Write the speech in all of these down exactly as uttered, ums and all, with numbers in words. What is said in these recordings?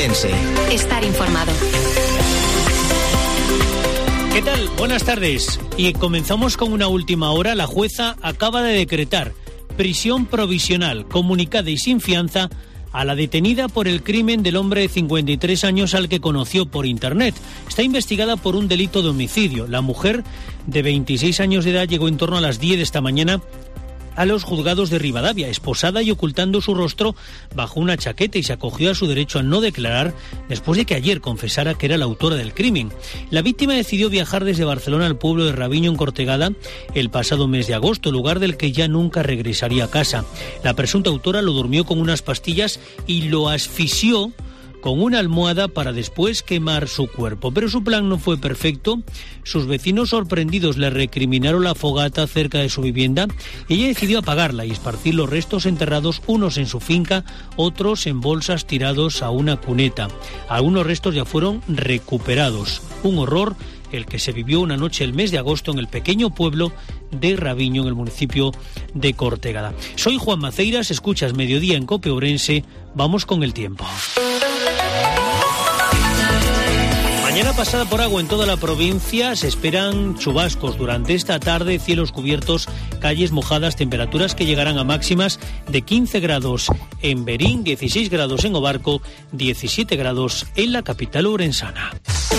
Ourense. Estar informado. ¿Qué tal? Buenas tardes. Y comenzamos con una última hora. La jueza acaba de decretar prisión provisional, comunicada y sin fianza a la detenida por el crimen del hombre de cincuenta y tres años al que conoció por internet. Está investigada por un delito de homicidio. La mujer de veintiséis años de edad llegó en torno a las diez de esta mañana a los juzgados de Rivadavia, esposada y ocultando su rostro bajo una chaqueta, y se acogió a su derecho a no declarar después de que ayer confesara que era la autora del crimen. La víctima decidió viajar desde Barcelona al pueblo de Raviño, en Cortegada, el pasado mes de agosto, lugar del que ya nunca regresaría a casa. La presunta autora lo durmió con unas pastillas y lo asfixió con una almohada para después quemar su cuerpo. Pero su plan no fue perfecto. Sus vecinos, sorprendidos, le recriminaron la fogata cerca de su vivienda. Ella decidió apagarla y esparcir los restos enterrados, unos en su finca, otros en bolsas tirados a una cuneta. Algunos restos ya fueron recuperados. Un horror el que se vivió una noche el mes de agosto en el pequeño pueblo de Raviño, en el municipio de Cortegada. Soy Juan Maceiras, escuchas Mediodía en COPE Ourense. Vamos con el tiempo. Mañana pasada por agua en toda la provincia. Se esperan chubascos durante esta tarde, cielos cubiertos, calles mojadas, temperaturas que llegarán a máximas de quince grados en Berín, dieciséis grados en Obarco, diecisiete grados en la capital ourensana.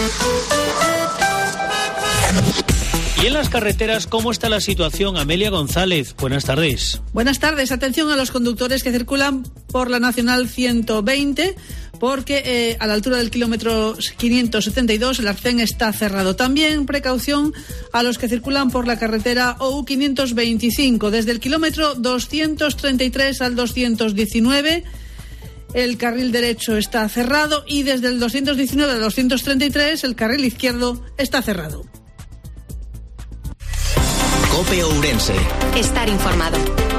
Y en las carreteras, ¿cómo está la situación? Amelia González, buenas tardes. Buenas tardes. Atención a los conductores que circulan por la Nacional ciento veinte, porque eh, a la altura del kilómetro quinientos setenta y dos el arcén está cerrado. También precaución a los que circulan por la carretera O U quinientos veinticinco, desde el kilómetro doscientos treinta y tres al doscientos diecinueve. El carril derecho está cerrado y desde el doscientos diecinueve al doscientos treinta y tres el carril izquierdo está cerrado. COPE Ourense. Estar informado.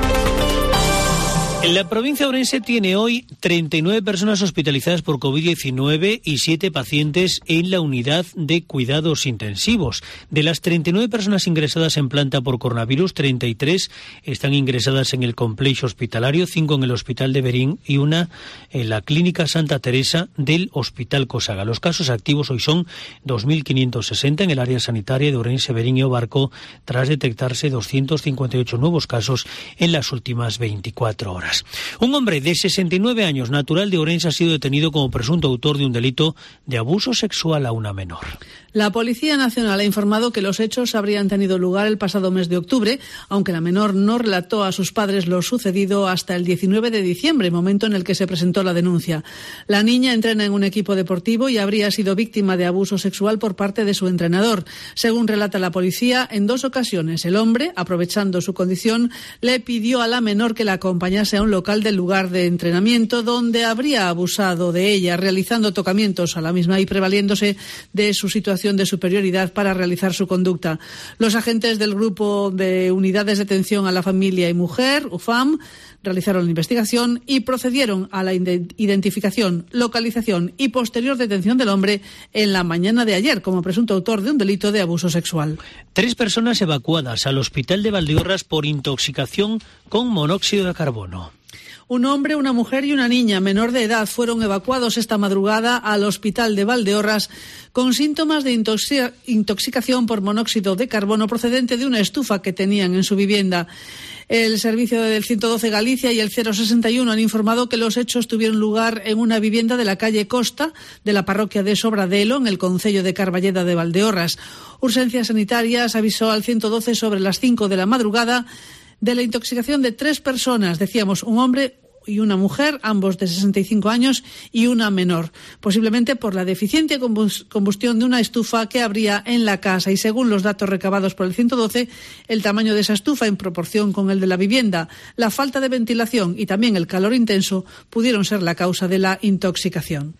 La provincia de Ourense tiene hoy treinta y nueve personas hospitalizadas por covid diecinueve y siete pacientes en la unidad de cuidados intensivos. De las treinta y nueve personas ingresadas en planta por coronavirus, treinta y tres están ingresadas en el complejo hospitalario, cinco en el Hospital de Berín y una en la Clínica Santa Teresa del Hospital Cosaga. Los casos activos hoy son dos mil quinientos sesenta en el área sanitaria de Ourense, Berín y Obarco, tras detectarse doscientos cincuenta y ocho nuevos casos en las últimas veinticuatro horas. Un hombre de sesenta y nueve años, natural de Ourense, ha sido detenido como presunto autor de un delito de abuso sexual a una menor. La Policía Nacional ha informado que los hechos habrían tenido lugar el pasado mes de octubre, aunque la menor no relató a sus padres lo sucedido hasta el diecinueve de diciembre, momento en el que se presentó la denuncia. La niña entrena en un equipo deportivo y habría sido víctima de abuso sexual por parte de su entrenador. Según relata la policía, en dos ocasiones el hombre, aprovechando su condición, le pidió a la menor que la acompañase a un local del lugar de entrenamiento, donde habría abusado de ella, realizando tocamientos a la misma y prevaliéndose de su situación de superioridad para realizar su conducta. Los agentes del Grupo de Unidades de Atención a la Familia y Mujer, U F A M, realizaron la investigación y procedieron a la identificación, localización y posterior detención del hombre en la mañana de ayer como presunto autor de un delito de abuso sexual. Tres personas evacuadas al Hospital de Valdeorras por intoxicación con monóxido de carbono. Un hombre, una mujer y una niña menor de edad fueron evacuados esta madrugada al Hospital de Valdeorras con síntomas de intoxic- intoxicación por monóxido de carbono procedente de una estufa que tenían en su vivienda. El servicio del ciento doce Galicia y el cero sesenta y uno han informado que los hechos tuvieron lugar en una vivienda de la calle Costa de la parroquia de Sobradelo, en el concello de Carballeda de Valdeorras. Urgencias Sanitarias avisó al ciento doce sobre las cinco de la madrugada de la intoxicación de tres personas, decíamos, un hombre y una mujer, ambos de sesenta y cinco años, y una menor, posiblemente por la deficiente combustión de una estufa que habría en la casa. Y según los datos recabados por el ciento doce, el tamaño de esa estufa en proporción con el de la vivienda, la falta de ventilación y también el calor intenso pudieron ser la causa de la intoxicación.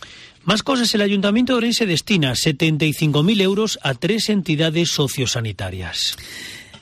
Más cosas. El Ayuntamiento de Ourense destina setenta y cinco mil euros a tres entidades sociosanitarias.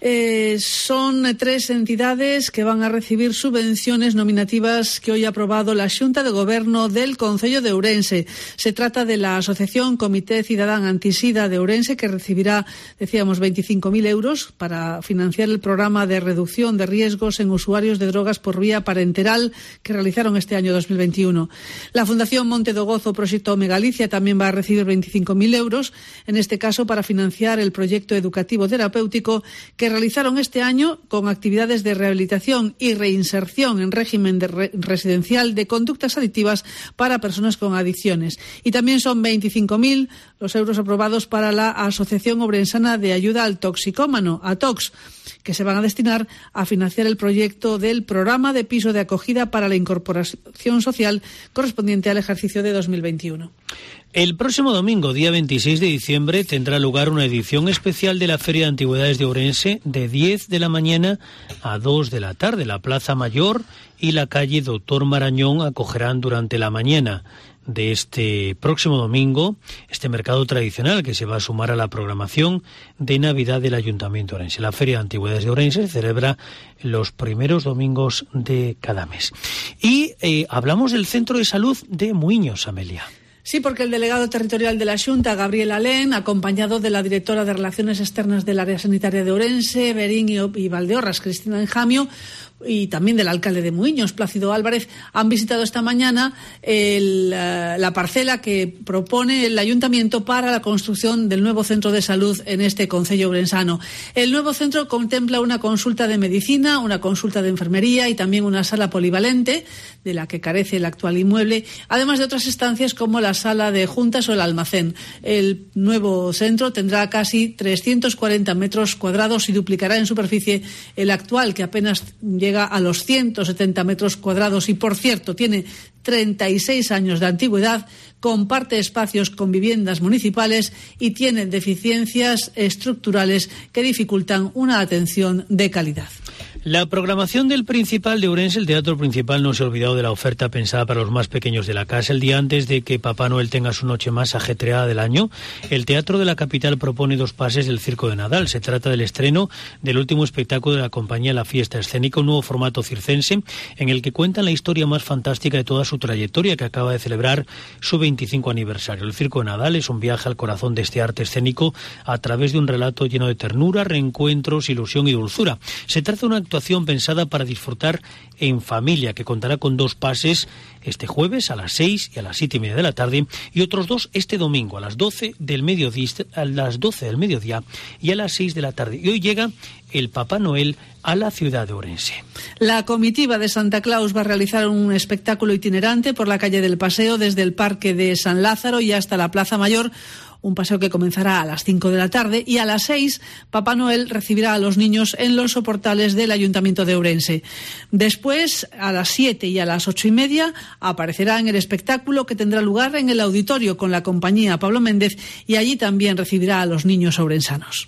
Eh, son tres entidades que van a recibir subvenciones nominativas que hoy ha aprobado la Xunta de Goberno del Concello de Ourense. Se trata de la Asociación Comité Cidadán Antisida de Ourense, que recibirá, decíamos, veinticinco mil euros para financiar el programa de reducción de riesgos en usuarios de drogas por vía parenteral que realizaron este año dos mil veintiuno. La Fundación Monte do Gozo Proxecto Home Galicia también va a recibir veinticinco mil euros, en este caso para financiar el proyecto educativo terapéutico que realizaron este año con actividades de rehabilitación y reinserción en régimen de re- residencial de conductas adictivas para personas con adicciones. Y también son veinticinco mil los euros aprobados para la Asociación Ourensana de Ayuda al Toxicómano, ATOX, que se van a destinar a financiar el proyecto del programa de piso de acogida para la incorporación social correspondiente al ejercicio de dos mil veintiuno. El próximo domingo, día veintiséis de diciembre, tendrá lugar una edición especial de la Feria de Antigüedades de Ourense de diez de la mañana a dos de la tarde. La Plaza Mayor y la calle Doctor Marañón acogerán durante la mañana de este próximo domingo este mercado tradicional que se va a sumar a la programación de Navidad del Ayuntamiento de Ourense. La Feria de Antigüedades de Ourense se celebra los primeros domingos de cada mes. Y eh, hablamos del Centro de Salud de Muiños, Amelia. Sí, porque el delegado territorial de la Xunta, Gabriel Alén, acompañado de la directora de Relaciones Externas del Área Sanitaria de Ourense, Berín y, y Valdeorras, Cristina Enjamio, y también del alcalde de Muiños, Plácido Álvarez, han visitado esta mañana el, uh, la parcela que propone el ayuntamiento para la construcción del nuevo centro de salud en este concello ourensano. El nuevo centro contempla una consulta de medicina, una consulta de enfermería y también una sala polivalente, de la que carece el actual inmueble, además de otras estancias como la sala de juntas o el almacén. El nuevo centro tendrá casi trescientos cuarenta metros cuadrados y duplicará en superficie el actual, que apenas llega a los ciento setenta metros cuadrados y, por cierto, tiene treinta y seis años de antigüedad, comparte espacios con viviendas municipales y tiene deficiencias estructurales que dificultan una atención de calidad. La programación del Principal de Ourense, el Teatro Principal, no se ha olvidado de la oferta pensada para los más pequeños de la casa. El día antes de que Papá Noel tenga su noche más ajetreada del año, el Teatro de la Capital propone dos pases del Circo de Nadal. Se trata del estreno del último espectáculo de la compañía La Fiesta Escénica, un nuevo formato circense en el que cuentan la historia más fantástica de toda su trayectoria, que acaba de celebrar su veinticinco aniversario. El Circo de Nadal es un viaje al corazón de este arte escénico a través de un relato lleno de ternura, reencuentros, ilusión y dulzura. Se trata de una actuación pensada para disfrutar en familia, que contará con dos pases este jueves a las seis y a las siete y media de la tarde, y otros dos este domingo a las doce del mediodía, a las doce del mediodía y a las seis de la tarde. Y hoy llega el Papá Noel a la ciudad de Ourense. La comitiva de Santa Claus va a realizar un espectáculo itinerante por la calle del Paseo, desde el Parque de San Lázaro y hasta la Plaza Mayor. Un paseo que comenzará a las cinco de la tarde, y a las seis Papá Noel recibirá a los niños en los soportales del Ayuntamiento de Ourense. Después, a las siete y a las ocho y media, aparecerá en el espectáculo que tendrá lugar en el auditorio con la compañía Pablo Méndez, y allí también recibirá a los niños ourensanos.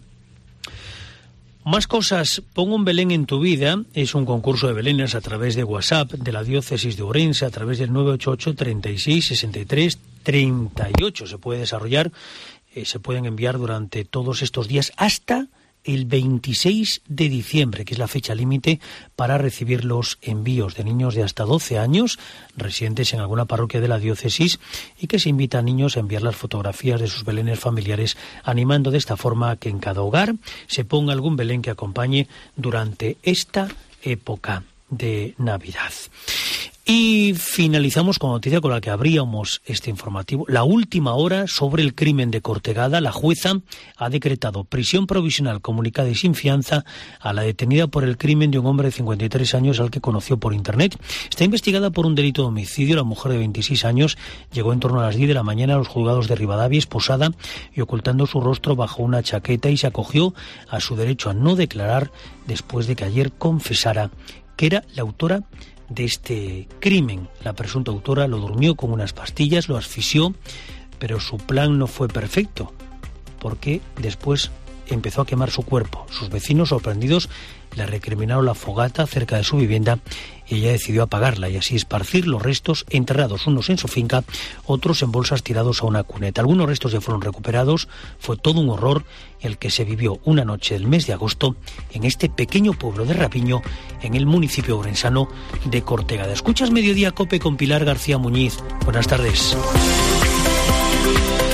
Más cosas. Pon un Belén en tu vida. Es un concurso de belenes a través de WhatsApp de la diócesis de Ourense, a través del nueve ocho ocho, treinta y seis, sesenta y tres, treinta y ocho. Se puede desarrollar, eh, se pueden enviar durante todos estos días hasta el veintiséis de diciembre, que es la fecha límite para recibir los envíos de niños de hasta doce años residentes en alguna parroquia de la diócesis, y que se invita a niños a enviar las fotografías de sus belenes familiares, animando de esta forma a que en cada hogar se ponga algún belén que acompañe durante esta época de Navidad. Y finalizamos con noticia con la que abríamos este informativo. La última hora sobre el crimen de Cortegada. La jueza ha decretado prisión provisional comunicada y sin fianza a la detenida por el crimen de un hombre de cincuenta y tres años al que conoció por internet. Está investigada por un delito de homicidio. La mujer de veintiséis años llegó en torno a las diez de la mañana a los juzgados de Rivadavia, esposada y ocultando su rostro bajo una chaqueta, y se acogió a su derecho a no declarar después de que ayer confesara que era la autora de este crimen. La presunta autora lo durmió con unas pastillas, lo asfixió, pero su plan no fue perfecto, porque después empezó a quemar su cuerpo. Sus vecinos, sorprendidos, le recriminaron la fogata cerca de su vivienda y ella decidió apagarla y así esparcir los restos enterrados, unos en su finca, otros en bolsas tirados a una cuneta. Algunos restos ya fueron recuperados. Fue todo un horror el que se vivió una noche del mes de agosto en este pequeño pueblo de Rapiño, en el municipio orensano de Cortegada. Escuchas Mediodía Cope con Pilar García Muñiz. Buenas tardes.